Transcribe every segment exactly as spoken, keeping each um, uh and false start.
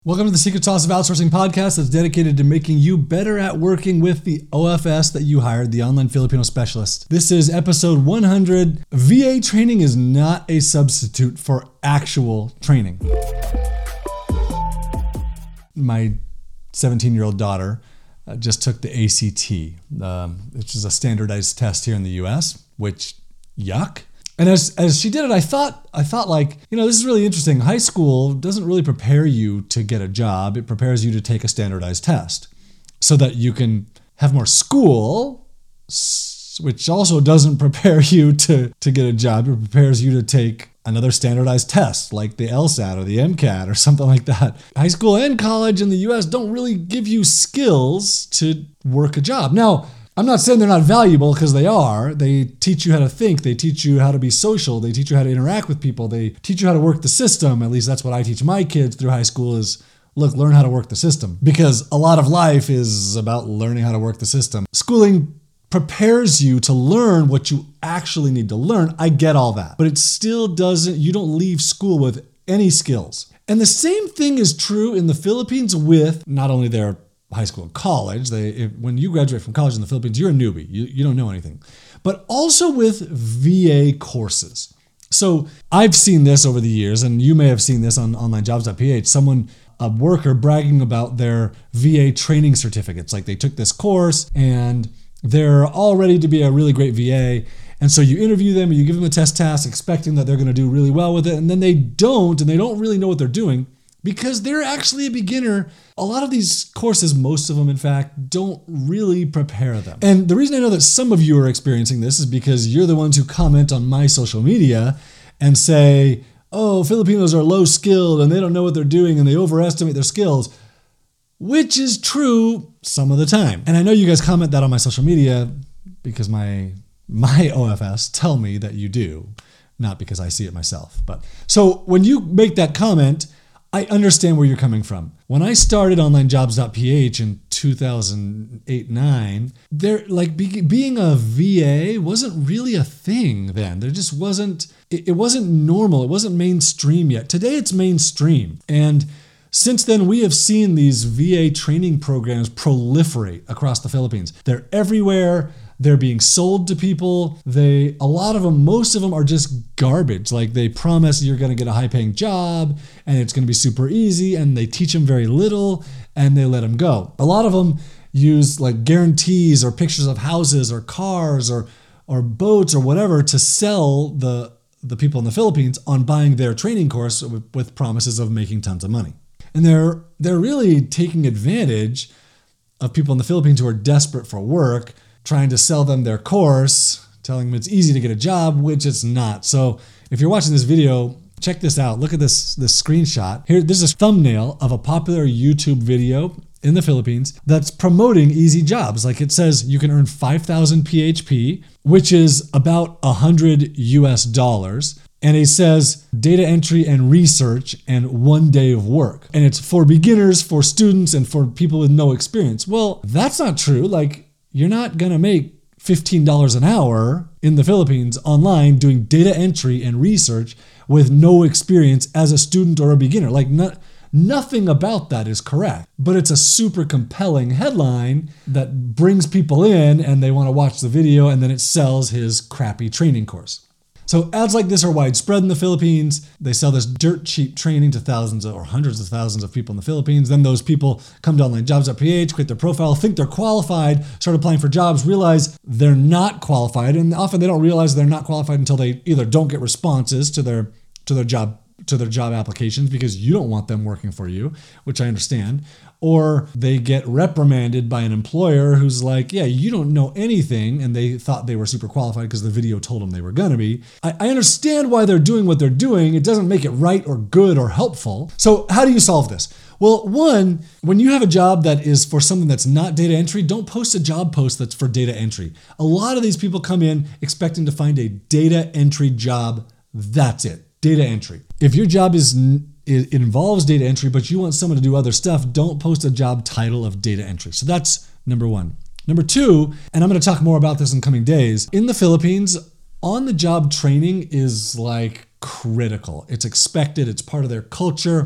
Welcome to the Secret Sauce of Outsourcing podcast that's dedicated to making you better at working with the O F S that you hired, the Online Filipino Specialist. This is episode one hundred. V A training is not a substitute for actual training. My seventeen-year-old daughter uh, just took the A C T, um, which is a standardized test here in the U S, which, yuck. And as as she did it, I thought I thought like, you know, this is really interesting. High school doesn't really prepare you to get a job. It prepares you to take a standardized test so that you can have more school, which also doesn't prepare you to, to get a job. It prepares you to take another standardized test like the LSAT or the MCAT or something like that. High school and college in the U S don't really give you skills to work a job. Now, I'm not saying they're not valuable, because they are. They teach you how to think. They teach you how to be social. They teach you how to interact with people. They teach you how to work the system. At least that's what I teach my kids through high school is, look, learn how to work the system. Because a lot of life is about learning how to work the system. Schooling prepares you to learn what you actually need to learn. I get all that. But it still doesn't, you don't leave school with any skills. And the same thing is true in the Philippines with not only their high school and college. They, if, when you graduate from college in the Philippines, you're a newbie. You, you don't know anything. But also with V A courses. So I've seen this over the years, and you may have seen this on online jobs dot p h. Someone, a worker bragging about their V A training certificates. Like they took this course and they're all ready to be a really great V A. And so you interview them and you give them a test task expecting that they're going to do really well with it. And then they don't, and they don't really know what they're doing, because they're actually a beginner. A lot of these courses, most of them in fact, don't really prepare them. And the reason I know that some of you are experiencing this is because you're the ones who comment on my social media and say, oh, Filipinos are low skilled and they don't know what they're doing and they overestimate their skills, which is true some of the time. And I know you guys comment that on my social media because my, my O F S tell me that you do, not because I see it myself. But so when you make that comment, I understand where you're coming from. When I started online jobs dot p h in two thousand eight nine, there like be, being a V A wasn't really a thing then. There just wasn't, it, it wasn't normal. It wasn't mainstream yet. Today it's mainstream. And since then, we have seen these V A training programs proliferate across the Philippines. They're everywhere. They're being sold to people. They, a lot of them, most of them are just garbage. Like they promise you're going to get a high paying job and it's going to be super easy, and they teach them very little and they let them go. A lot of them use like guarantees or pictures of houses or cars or or boats or whatever to sell the, the people in the Philippines on buying their training course with, with promises of making tons of money. And they're they're really taking advantage of people in the Philippines who are desperate for work, trying to sell them their course, telling them it's easy to get a job, which it's not. So if you're watching this video, check this out. Look at this, this screenshot. Here, this is a thumbnail of a popular YouTube video in the Philippines that's promoting easy jobs. Like it says you can earn five thousand P H P, which is about one hundred U S dollars. And it says data entry and research and one day of work. And it's for beginners, for students, and for people with no experience. Well, that's not true. Like, you're not going to make fifteen dollars an hour in the Philippines online doing data entry and research with no experience as a student or a beginner. Like, no, nothing about that is correct. But it's a super compelling headline that brings people in and they want to watch the video, and then it sells his crappy training course. So ads like this are widespread in the Philippines. They sell this dirt cheap training to thousands or hundreds of thousands of people in the Philippines. Then those people come to online jobs dot p h, create their profile, think they're qualified, start applying for jobs, realize they're not qualified. And often they don't realize they're not qualified until they either don't get responses to their to their job to their job applications because you don't want them working for you, which I understand, or they get reprimanded by an employer who's like, yeah, you don't know anything, and they thought they were super qualified because the video told them they were gonna be. I, I understand why they're doing what they're doing. It doesn't make it right or good or helpful. So how do you solve this? Well, one, when you have a job that is for something that's not data entry, don't post a job post that's for data entry. A lot of these people come in expecting to find a data entry job. That's it. Data entry. If your job is it involves data entry, but you want someone to do other stuff, don't post a job title of data entry. So that's number one. Number two, and I'm going to talk more about this in coming days, in the Philippines, on-the-job training is like critical. It's expected. It's part of their culture.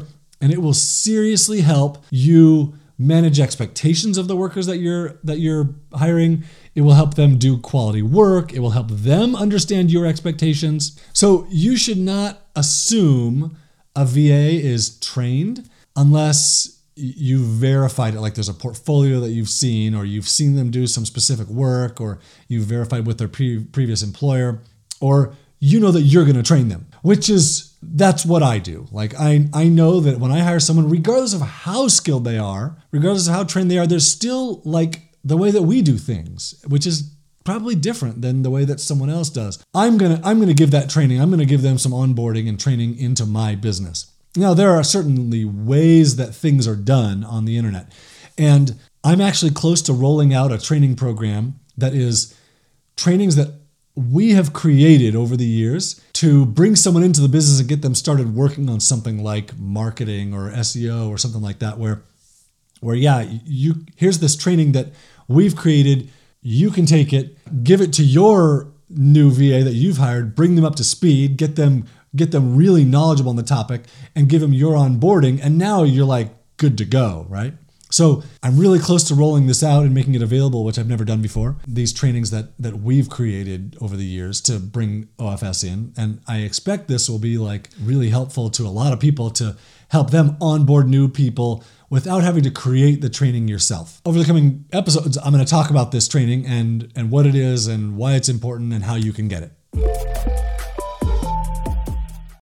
and it will seriously help you manage expectations of the workers that you're that you're hiring. It will help them do quality work. It will help them understand your expectations. So you should not assume a V A is trained unless you verified it, like there's a portfolio that you've seen, or you've seen them do some specific work, or you've verified with their pre- previous employer, or you know that you're going to train them, which is, that's what I do. Like I, I know that when I hire someone, regardless of how skilled they are, regardless of how trained they are, there's still like the way that we do things, which is probably different than the way that someone else does. I'm going to, I'm going to give that training. I'm going to give them some onboarding and training into my business. Now, there are certainly ways that things are done on the internet. And I'm actually close to rolling out a training program that is trainings that we have created over the years to bring someone into the business and get them started working on something like marketing or S E O or something like that, where, where yeah, you here's this training that we've created. You can take it, give it to your new V A that you've hired, bring them up to speed, get them get them really knowledgeable on the topic, and give them your onboarding, and now you're like good to go, right? So I'm really close to rolling this out and making it available, which I've never done before. These trainings that that we've created over the years to bring O F S in, and I expect this will be like really helpful to a lot of people to help them onboard new people without having to create the training yourself. Over the coming episodes, I'm going to talk about this training and and what it is and why it's important and how you can get it.